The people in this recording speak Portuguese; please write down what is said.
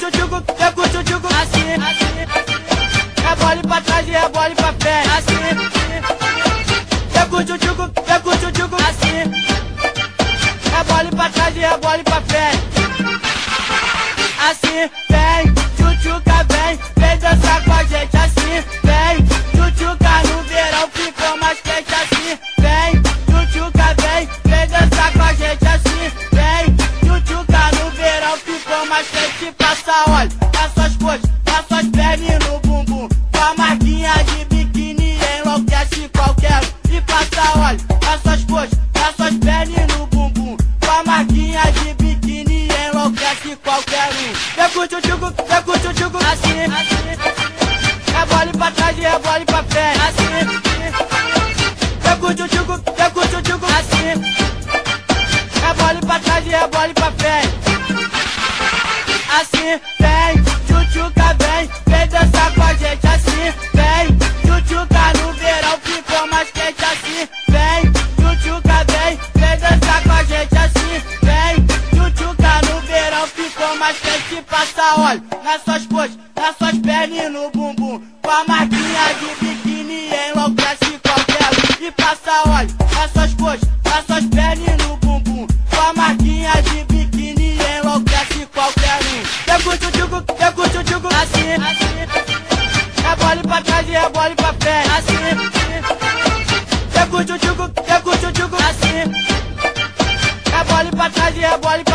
tchucu, pega o tchucu, assim. Rebole pra trás e rebole pra frente, assim. Pega o tchucu, assim. Rebole pra trás e rebole pra frente, assim. Vem, tchutchuca, vem dançar com a gente, assim. Vem, tchutchuca, no verão ficou mais quente, assim. Vem, tchutchuca, vem dançar com a gente, assim. Vem, tchutchuca, no verão ficou mais quente. Passa óleo nas suas coxas, nas suas pernas e no bumbum. Com a marquinha de biquíni enlouquece qualquer um. E passa óleo nas suas coxas, nas suas pernas e no bumbum. Com a marquinha de biquíni enlouquece qualquer um. Pega o tchutchucu, assim. Rebole pra trás e rebole pra frente, assim. Pega o tchutchucu, assim. Rebole pra trás e rebole pra frente, assim. Vem, tchutchuca, vem dançar com a gente, assim. Vem, tchutchuca, no verão ficou mais quente, assim. Vem, tchutchuca, vem dançar com a gente, assim. Vem, tchutchuca, no verão ficou mais quente. Passa óleo nas suas coxas, nas suas pernas e no bumbum. Com a marquinha de biquíni enlouquece qualquer um. E passa óleo nas suas coxas, nas suas pernas e no bumbum. Com a marquinha de biquíni enlouquece qualquer um. Pega o tchutchucu, assim. Rebole pra trás e rebole pra frente, assim. Pega o tchutchucu, assim. Rebole pra trás e rebole pra frente.